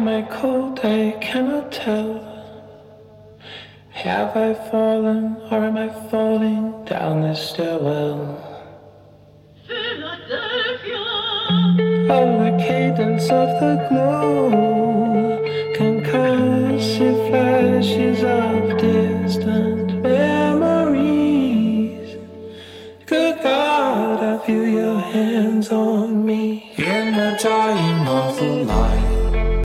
am I cold? I cannot tell. Have I fallen or am I falling down this stairwell? Oh, the cadence of the glow, concussive flashes of distant memories. Good God, I feel your hands on me. In the dying of the light,